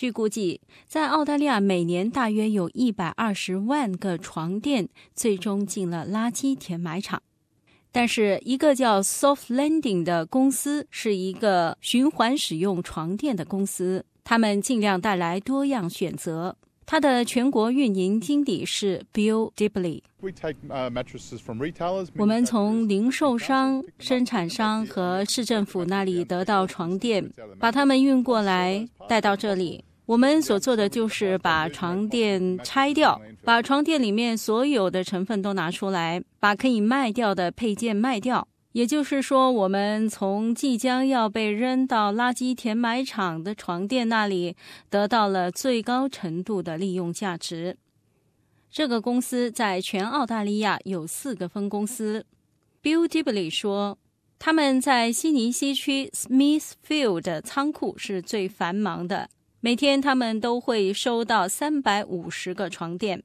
据估计，在澳大利亚每年大约有120万个床垫最终进了垃圾填埋场。但是一个叫 Soft Landing 的公司是一个循环使用床垫的公司，他们尽量带来多样选择。他的全国运营经理是 Bill Dibley。 我们从零售商、生产商和市政府那里得到床垫，把它们运过来带到这里。我们所做的就是把床垫拆掉，把床垫里面所有的成分都拿出来，把可以卖掉的配件卖掉。也就是说，我们从即将要被扔到垃圾填埋场的床垫那里得到了最高程度的利用价值。这个公司在全澳大利亚有4个分公司。 Bill Dibley 说，他们在悉尼西区 Smithfield 的仓库是最繁忙的，每天他们都会收到350个床垫。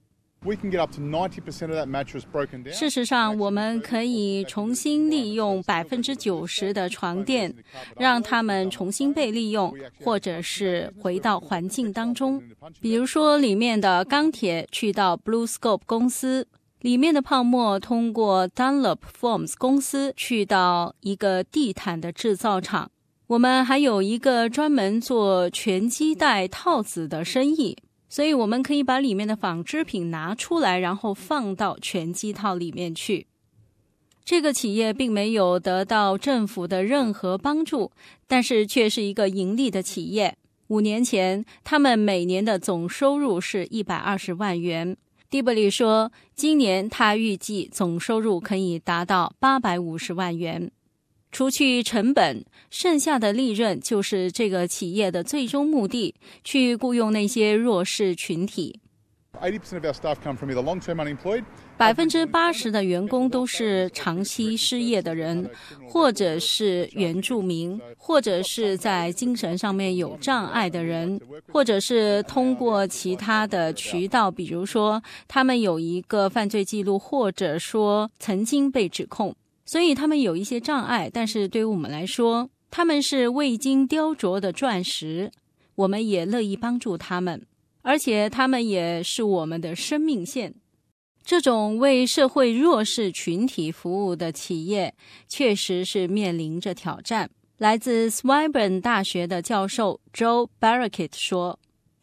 事实上，我们可以重新利用90%的床垫，让它们重新被利用，或者是回到环境当中。比如说，里面的钢铁去到 BlueScope 公司，里面的泡沫通过 Dunlop Forms 公司去到一个地毯的制造厂。我们还有一个专门做全基带套子的生意，所以我们可以把里面的纺织品拿出来，然后放到全机套里面去。这个企业并没有得到政府的任何帮助，但是却是一个盈利的企业。5年前，他们每年的总收入是120万元。蒂伯利说，今年他预计总收入可以达到850万元。除去成本，剩下的利润就是这个企业的最终目的，去雇佣那些弱势群体。80%的员工都是长期失业的人，或者是原住民，或者是在精神上面有障碍的人，或者是通过其他的渠道，比如说他们有一个犯罪记录，或者说曾经被指控，所以他们有一些障碍。但是对于我们来说，他们是未经雕琢的钻石，我们也乐意帮助他们，而且他们也是我们的生命线。这种为社会弱势群体服务的企业确实是面临着挑战。来自 Swinburne 大学的教授 Joe Barrackett 说，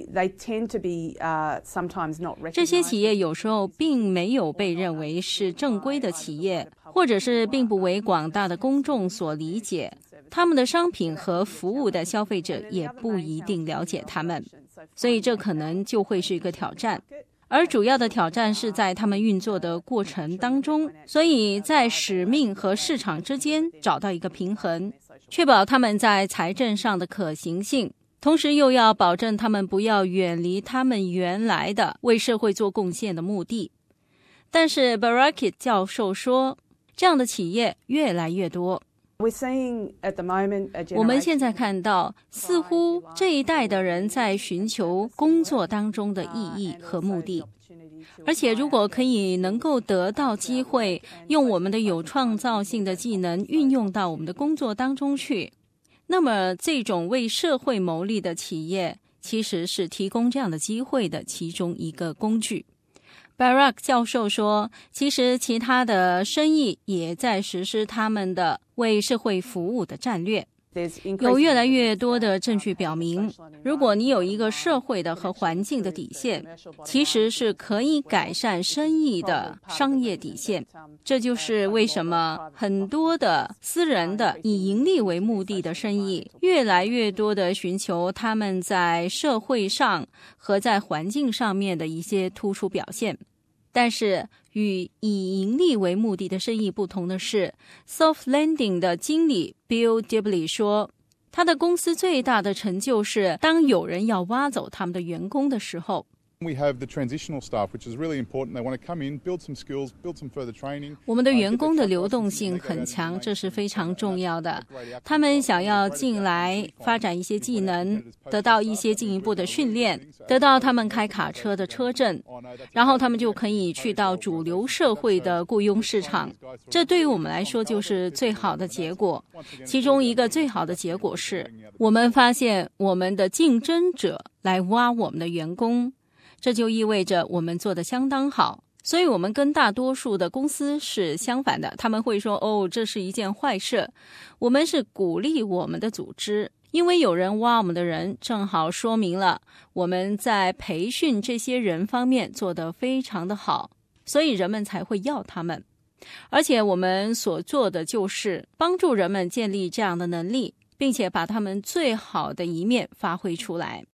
这些企业有时候并没有被认为是正规的企业，或者是并不为广大的公众所理解。他们的商品和服务的消费者也不一定了解他们，所以这可能就会是一个挑战。而主要的挑战是在他们运作的过程当中，所以在使命和市场之间找到一个平衡，确保他们在财政上的可行性，同时又要保证他们不要远离他们原来的为社会做贡献的目的。但是 Barrackett 教授说，这样的企业越来越多。我们现在看到，似乎这一代的人在寻求工作当中的意义和目的，而且如果可以能够得到机会，用我们的有创造性的技能运用到我们的工作当中去，那么这种为社会谋利的企业其实是提供这样的机会的其中一个工具。Barack 教授说，其实其他的生意也在实施他们的为社会服务的战略。有越来越多的证据表明，如果你有一个社会的和环境的底线，其实是可以改善生意的商业底线。这就是为什么很多的私人的以盈利为目的的生意，越来越多的寻求他们在社会上和在环境上面的一些突出表现。但是与以盈利为目的的生意不同的是， Soft Landing 的经理 Bill Dibley 说，他的公司最大的成就是当有人要挖走他们的员工的时候， We have the transitional staff, which is really important. They want to come in, build some skills, build some further training. 我们的员工的流动性很强，这是非常重要的。他们想要进来发展一些技能，得到一些进一步的训练，得到他们开卡车的车证，然后他们就可以去到主流社会的雇佣市场。这对于我们来说就是最好的结果。其中一个最好的结果是，我们发现我们的竞争者来挖我们的员工。这就意味着我们做得相当好，所以我们跟大多数的公司是相反的，他们会说这是一件坏事。我们是鼓励我们的组织，因为有人挖我们的人，正好说明了我们在培训这些人方面做得非常的好，所以人们才会要他们。而且我们所做的就是帮助人们建立这样的能力，并且把他们最好的一面发挥出来。